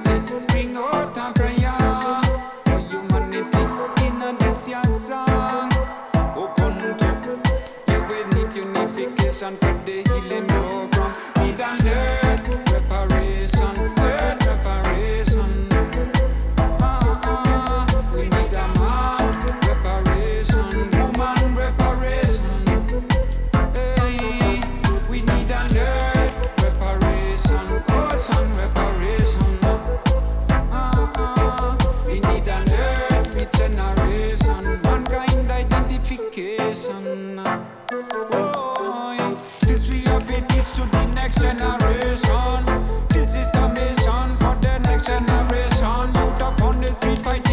unity. Bring out a prayer for humanity in a this year song. Open to, yeah, we need unification for the healing program. Need an earth reparation, earth reparation. We need a man reparation, woman reparation. Hey, we need an earth reparation, ocean reparation. We need an earth regeneration, mankind identification. Oh, this we have to teach to the next generation. This is the mission for the next generation. Youth up on the street fight